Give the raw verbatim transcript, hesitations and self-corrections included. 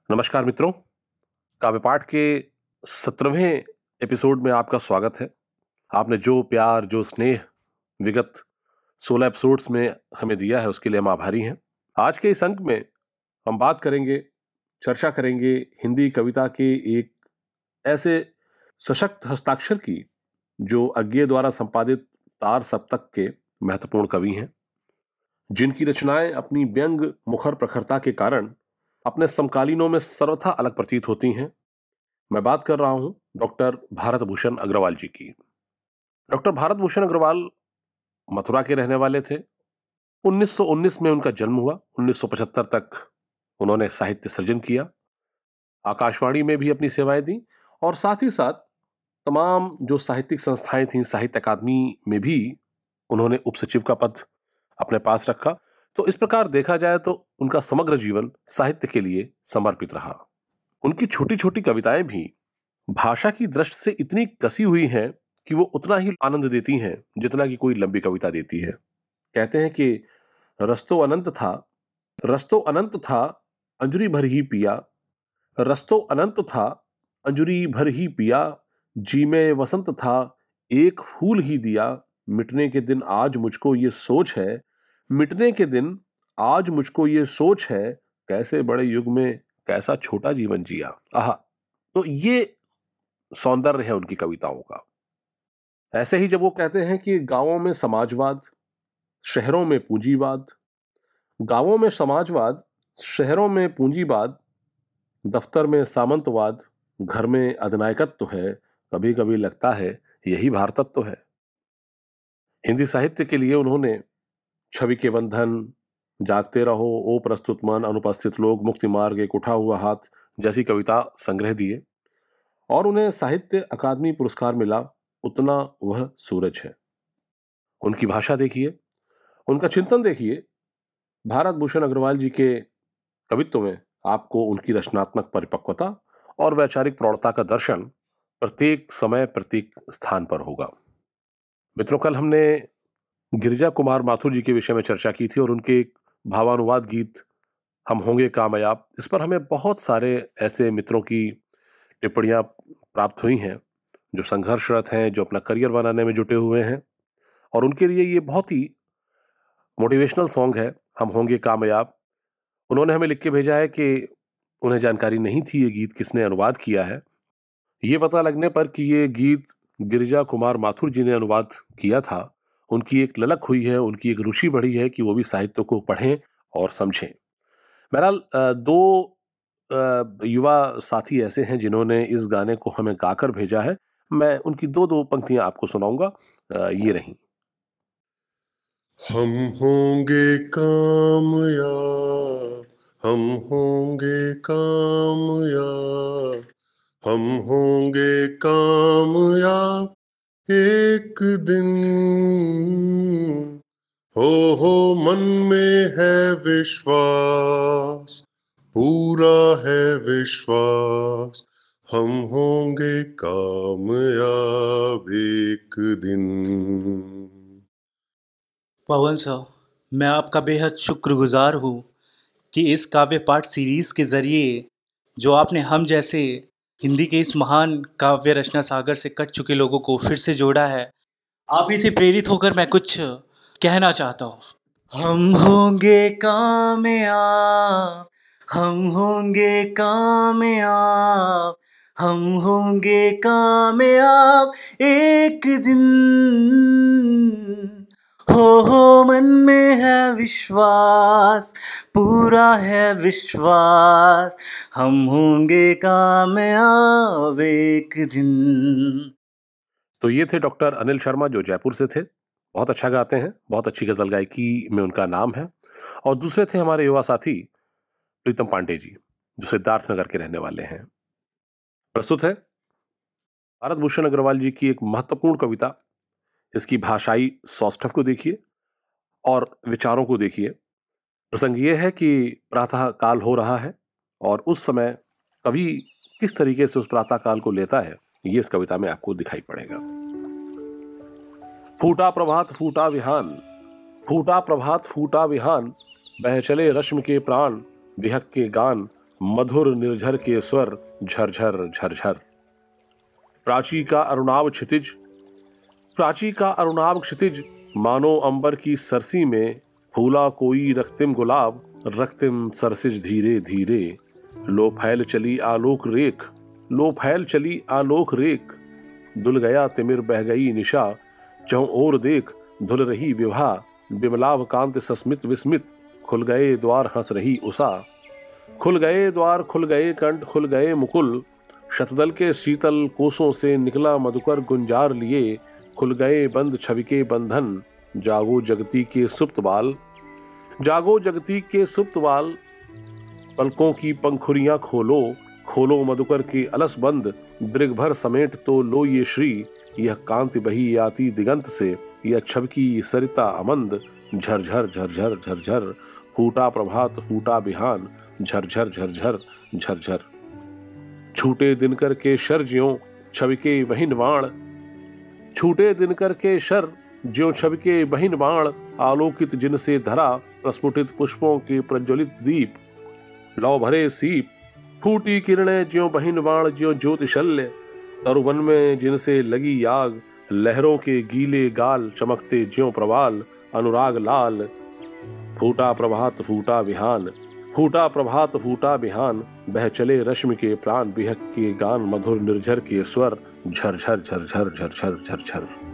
नमस्कार मित्रों, काव्य पाठ के सत्रहवें एपिसोड में आपका स्वागत है। आपने जो प्यार, जो स्नेह विगत सोलह एपिसोड्स में हमें दिया है उसके लिए हम आभारी हैं। आज के इस अंक में हम बात करेंगे, चर्चा करेंगे हिंदी कविता के एक ऐसे सशक्त हस्ताक्षर की जो अज्ञे द्वारा संपादित तार सप्तक के महत्वपूर्ण कवि हैं, जिनकी रचनाएं अपनी व्यंग मुखर प्रखरता के कारण अपने समकालीनों में सर्वथा अलग प्रतीत होती हैं। मैं बात कर रहा हूं डॉक्टर भारत भूषण अग्रवाल जी की। डॉक्टर भारत भूषण अग्रवाल मथुरा के रहने वाले थे। उन्नीस सौ उन्नीस में उनका जन्म हुआ। उन्नीस सौ पचहत्तर तक उन्होंने साहित्य सृजन किया, आकाशवाणी में भी अपनी सेवाएं दी और साथ ही साथ तमाम जो साहित्यिक संस्थाएं थीं, साहित्य अकादमी में भी उन्होंने उपसचिव का पद अपने पास रखा। तो इस प्रकार देखा जाए तो उनका समग्र जीवन साहित्य के लिए समर्पित रहा। उनकी छोटी छोटी कविताएं भी भाषा की दृष्टि से इतनी कसी हुई हैं कि वो उतना ही आनंद देती हैं जितना कि कोई लंबी कविता देती है। कहते हैं कि रस्तो अनंत था, रस्तो अनंत था, अंजुरी भर ही पिया, रस्तो अनंत था, अंजुरी भर ही पिया, जी में वसंत था, एक फूल ही दिया, मिटने के दिन आज मुझको ये सोच है, मिटने के दिन आज मुझको ये सोच है, कैसे बड़े युग में कैसा छोटा जीवन जिया। आहा, तो ये सौंदर्य है उनकी कविताओं का। ऐसे ही जब वो कहते हैं कि गांवों में समाजवाद, शहरों में पूंजीवाद, गांवों में समाजवाद, शहरों में पूंजीवाद, दफ्तर में सामंतवाद, घर में अधिनायकत्व है, कभी कभी लगता है यही भारतत्व है। हिंदी साहित्य के लिए उन्होंने छवि के बंधन, जागते रहो, ओ प्रस्तुत मन, अनुपस्थित लोग, मुक्ति मार्ग, एक उठा हुआ हाथ जैसी कविता संग्रह दिए और उन्हें साहित्य अकादमी पुरस्कार मिला, उतना वह सूरज है। उनकी भाषा देखिए, उनका चिंतन देखिए। भारत भूषण अग्रवाल जी के कवित्व में आपको उनकी रचनात्मक परिपक्वता और वैचारिक प्रौढ़ता का दर्शन प्रत्येक समय प्रत्येक स्थान पर होगा। मित्रों, कल हमने गिरिजा कुमार माथुर जी के विषय में चर्चा की थी और उनके एक भावानुवाद गीत हम होंगे कामयाब, इस पर हमें बहुत सारे ऐसे मित्रों की टिप्पणियां प्राप्त हुई हैं जो संघर्षरत हैं, जो अपना करियर बनाने में जुटे हुए हैं और उनके लिए ये बहुत ही मोटिवेशनल सॉन्ग है, हम होंगे कामयाब। उन्होंने हमें लिख के भेजा है कि उन्हें जानकारी नहीं थी ये गीत किसने अनुवाद किया है। ये पता लगने पर कि ये गीत गिरिजा कुमार माथुर जी ने अनुवाद किया था, उनकी एक ललक हुई है, उनकी एक रुचि बढ़ी है कि वो भी साहित्य को पढ़ें और समझें। बहरहाल दो युवा साथी ऐसे हैं जिन्होंने इस गाने को हमें गाकर भेजा है। मैं उनकी दो दो पंक्तियां आपको सुनाऊंगा। ये रही। हम होंगे कामयाब, हम होंगे कामयाब, हम होंगे कामयाब एक दिन। हो हो मन में है विश्वास, पूरा है विश्वास, हम होंगे कामयाब एक दिन। पवन सर, मैं आपका बेहद शुक्रगुजार हूँ कि इस काव्य पाठ सीरीज के जरिए जो आपने हम जैसे हिंदी के इस महान काव्य रचना सागर से कट चुके लोगों को फिर से जोड़ा है। आप ही से प्रेरित होकर मैं कुछ कहना चाहता हूँ। हम होंगे कामयाब, हम होंगे कामयाब, हम होंगे कामयाब एक दिन। हो हो मन में है विश्वास, पूरा है विश्वास, हम होंगे कामयाब एक दिन। तो ये थे डॉक्टर अनिल शर्मा जो जयपुर से थे, बहुत अच्छा गाते हैं, बहुत अच्छी गजल गायकी में उनका नाम है। और दूसरे थे हमारे युवा साथी प्रीतम पांडे जी जो सिद्धार्थनगर के रहने वाले हैं। प्रस्तुत है भारत भूषण अग्रवाल जी की एक महत्वपूर्ण कविता। इसकी भाषाई सौष्ठव को देखिए और विचारों को देखिए। प्रसंग ये है कि प्रातः काल हो रहा है और उस समय कवि किस तरीके से उस प्रातः काल को लेता है ये इस कविता में आपको दिखाई पड़ेगा। फूटा प्रभात फूटा विहान, फूटा प्रभात फूटा विहान, बह चले रश्मि के प्राण, विहक के गान, मधुर निर्झर के स्वर झरझर झरझर। प्राची का अरुणाभ क्षितिज, प्राची का अरुणाभ क्षितिज, मानो अंबर की सरसी में फूला कोई रक्तिम गुलाब, रक्तिम सरसिज धीरे धीरे। लो फैल चली आलोक रेख, लो फैल चली आलोक रेख, दुल गया तिमिर बह गई निशा, चहुं ओर देख धुल रही विभा। बिमलाभ कांत सस्मित विस्मित, खुल गए द्वार हंस रही उषा। खुल गए द्वार, खुल गए कंठ, खुल गए मुकुल, शतदल के शीतल कोसों से निकला मधुकर गुंजार लिए। खुल गए बंद छवि के बंधन, जागो जगती के सुप्त बाल, जागो जगती के सुप्त बाल। पलकों की पंखुरियां खोलो, खोलो मधुकर के अलस बंद, दृग भर समेट तो लो ये श्री। यह कांति बही आती दिगंत से, यह छबकी सरिता अमंद। झरझर झरझर झरझर, फूटा प्रभात फूटा बिहान, झरझर झरझर झरझर। छूटे दिनकर के शर ज्यों छवि के बहिन बाण, छूटे दिनकर के शर ज्यों छवि के बहिन बाण। आलोकित जिनसे धरा प्रस्फुटित पुष्पों के प्रज्वलित दीप। लौ भरे सीप, फूटी किरणें ज्यों बहिन बाण, ज्यों ज्योतिशल्य। तरुवन में जिनसे लगी आग, लहरों के गीले गाल चमकते ज्यों प्रवाल अनुराग लाल। फूटा प्रभात फूटा बिहान, फूटा प्रभात फूटा बिहान। बह चले रश्मि के प्राण, बिहक के गान, मधुर निर्झर के स्वर झरझर झरझर झरझर झरझर।